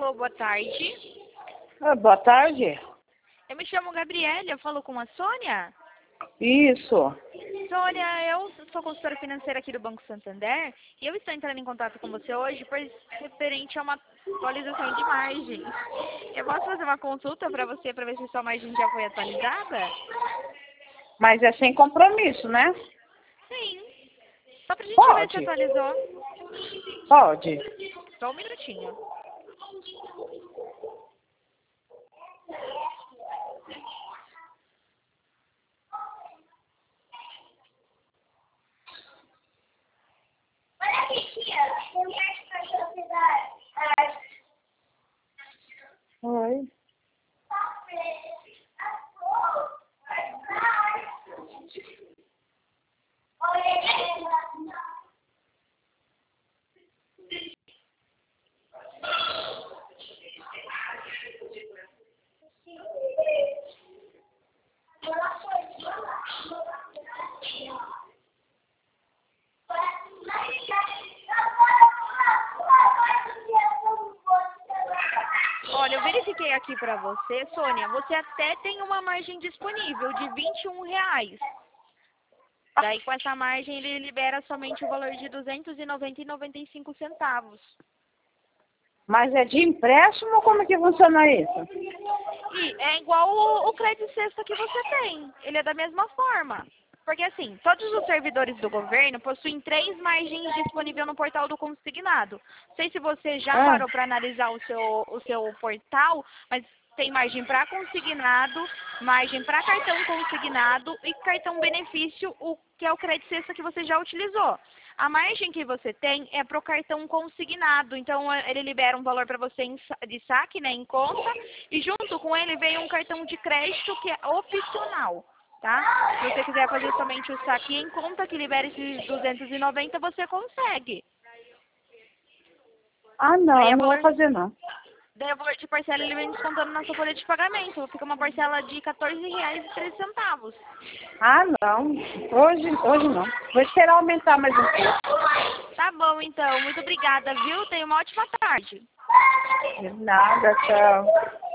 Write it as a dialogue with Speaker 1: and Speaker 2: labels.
Speaker 1: Alô, boa tarde.
Speaker 2: Boa tarde.
Speaker 1: Eu me chamo Gabriela, eu falo com a Sônia.
Speaker 2: Isso.
Speaker 1: Sônia, eu sou consultora financeira aqui do Banco Santander e eu estou entrando em contato com você hoje pois referente a uma atualização de margem. Eu posso fazer uma consulta para você para ver se sua margem já foi atualizada?
Speaker 2: Mas é sem compromisso, né?
Speaker 1: Sim. Só pra gente ver se
Speaker 2: Pode.
Speaker 1: atualizou.
Speaker 2: Pode.
Speaker 1: Só um minutinho.
Speaker 2: Oi.
Speaker 1: Olha, eu verifiquei aqui para você, Sônia, você até tem uma margem disponível de R$ 21. Daí com essa margem ele libera somente o valor de R$ 290,95.
Speaker 2: Mas é de empréstimo? Como que funciona isso?
Speaker 1: E é igual o crédito sexta que você tem. Ele é da mesma forma. Porque assim, todos os servidores do governo possuem 3 margens disponíveis no portal do consignado. Não sei se você já parou para analisar o seu portal, mas tem margem para consignado, margem para cartão consignado e cartão benefício, que é o crédito sexta que você já utilizou. A margem que você tem é para o cartão consignado, então ele libera um valor para você de saque, né, em conta, e junto com ele vem um cartão de crédito que é opcional, tá? Se você quiser fazer somente o saque em conta, que libera esses 290, você consegue.
Speaker 2: Ah, não,
Speaker 1: Daí
Speaker 2: eu não vou fazer não.
Speaker 1: Daí o valor de parcela ele vem descontando na sua folha de pagamento. Fica uma parcela de R$ 14,13.
Speaker 2: Ah, não. Hoje não. Vou esperar aumentar mais um pouco.
Speaker 1: Tá bom, então. Muito obrigada, viu? Tenha uma ótima tarde.
Speaker 2: De nada, tchau.